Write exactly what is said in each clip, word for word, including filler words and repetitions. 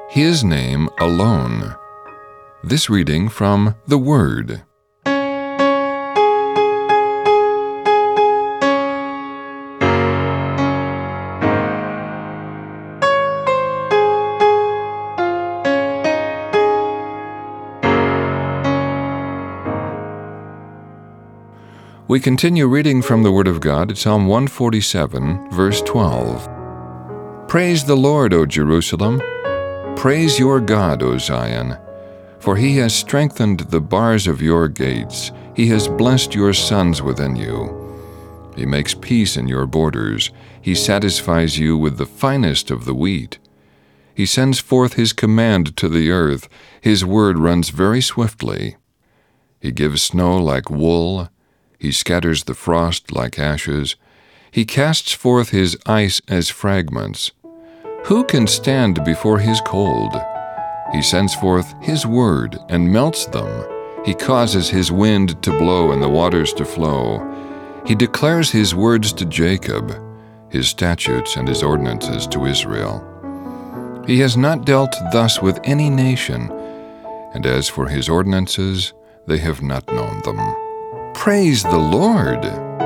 His name alone. This reading from the Word. We continue reading from the Word of God at Psalm one forty-seven, verse twelve. Praise the Lord, O Jerusalem. Praise your God, O Zion. For he has strengthened the bars of your gates. He has blessed your sons within you. He makes peace in your borders. He satisfies you with the finest of the wheat. He sends forth his command to the earth. His word runs very swiftly. He gives snow like wool. He scatters the frost like ashes. He casts forth his ice as fragments. Who can stand before his cold? He sends forth his word and melts them. He causes his wind to blow and the waters to flow. He declares his words to Jacob, his statutes and his ordinances to Israel. He has not dealt thus with any nation, and as for his ordinances, they have not known them. Praise the Lord!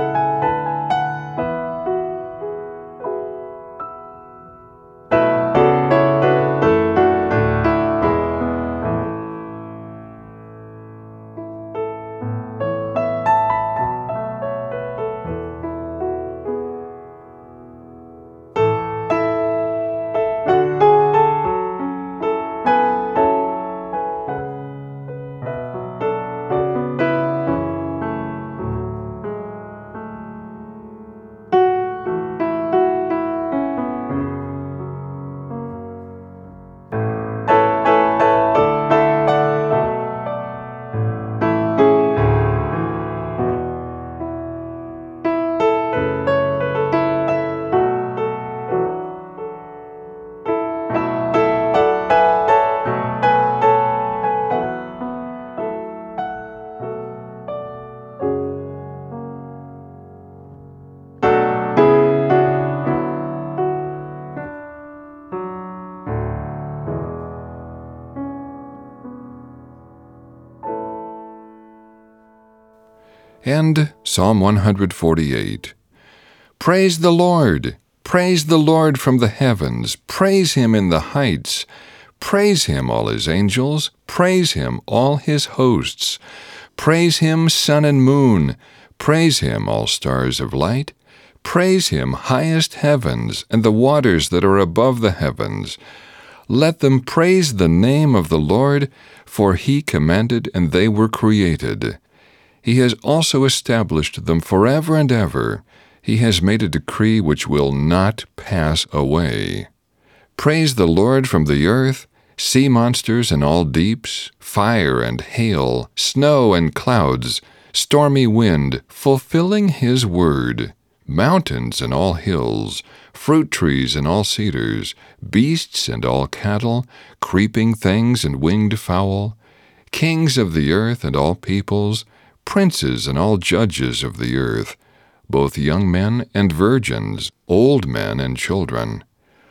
And Psalm one forty-eight. Praise the Lord! Praise the Lord from the heavens! Praise him in the heights! Praise him, all his angels! Praise him, all his hosts! Praise him, sun and moon! Praise him, all stars of light! Praise him, highest heavens, and the waters that are above the heavens! Let them praise the name of the Lord, for he commanded and they were created. He has also established them forever and ever. He has made a decree which will not pass away. Praise the Lord from the earth, sea monsters and all deeps, fire and hail, snow and clouds, stormy wind, fulfilling his word, mountains and all hills, fruit trees and all cedars, beasts and all cattle, creeping things and winged fowl, kings of the earth and all peoples, princes and all judges of the earth, both young men and virgins, old men and children.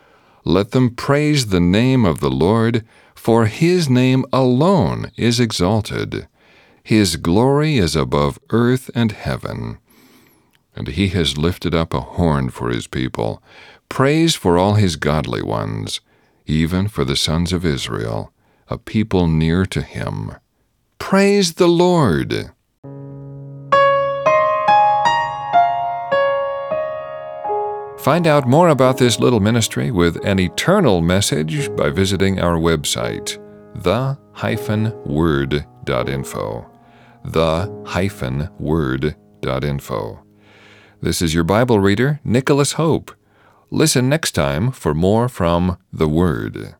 Let them praise the name of the Lord, for his name alone is exalted. His glory is above earth and heaven. And he has lifted up a horn for his people, praise for all his godly ones, even for the sons of Israel, a people near to him. Praise the Lord! Find out more about this little ministry with an eternal message by visiting our website, the dash word dot info. the dash word dot info. This is your Bible reader, Nicholas Hope. Listen next time for more from the Word.